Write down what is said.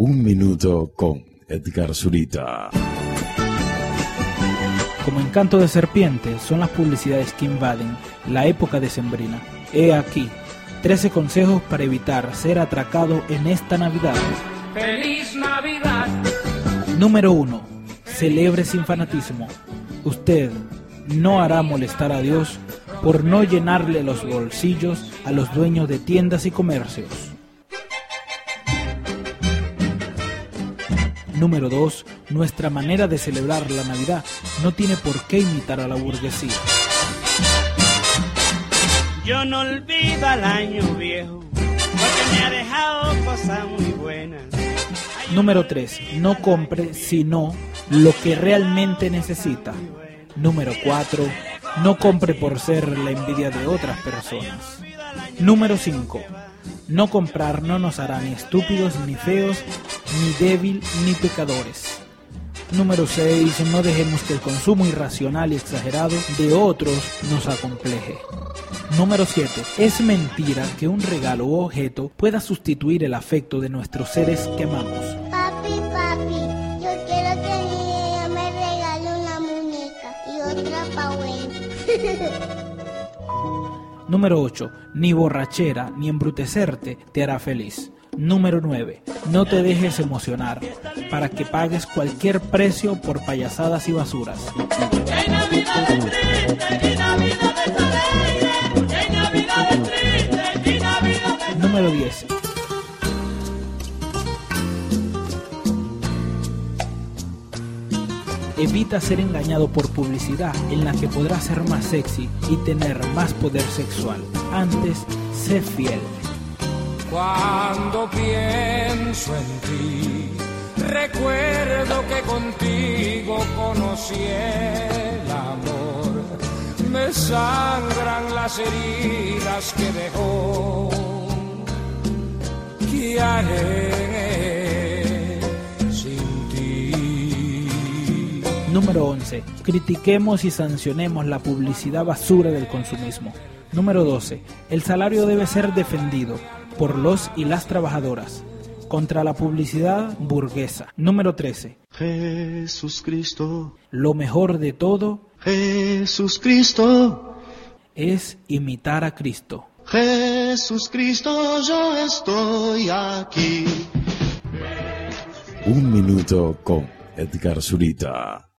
Un minuto con Edgar Zurita. Como encanto de serpiente son las publicidades que invaden la época decembrina. He aquí 13 consejos para evitar ser atracado en esta Navidad. ¡Feliz Navidad! Número 1. Celebre sin fanatismo. Usted no hará molestar a Dios por no llenarle los bolsillos a los dueños de tiendas y comercios. Número 2. Nuestra manera de celebrar la Navidad no tiene por qué imitar a la burguesía. Yo no olvido al año viejo, porque me ha dejado cosas muy buenas. Número 3. No compre sino lo que realmente necesita. Número 4. No compre por ser la envidia de otras personas. Número 5. No comprar no nos hará ni estúpidos, ni feos, ni débil, ni pecadores. Número 6. No dejemos que el consumo irracional y exagerado de otros nos acompleje. Número 7. Es mentira que un regalo o objeto pueda sustituir el afecto de nuestros seres que amamos. Papi, yo quiero que mi niña me regale una muñeca y otra pa' Wendy. Número 8. Ni borrachera ni embrutecerte te hará feliz. Número 9. No te dejes emocionar para que pagues cualquier precio por payasadas y basuras. Número 10. Evita ser engañado por publicidad en la que podrás ser más sexy y tener más poder sexual. Antes, sé fiel. Cuando pienso en ti, recuerdo que contigo conocí el amor. Me sangran las heridas que dejó. ¿Qué haré sin ti? Número 11. Critiquemos y sancionemos la publicidad basura del consumismo. Número 12. El salario debe ser defendido por los y las trabajadoras contra la publicidad burguesa. Número 13. Jesús Cristo, lo mejor de todo Jesús Cristo, es imitar a Cristo. Jesús Cristo, yo estoy aquí. Un minuto con Edgar Zurita.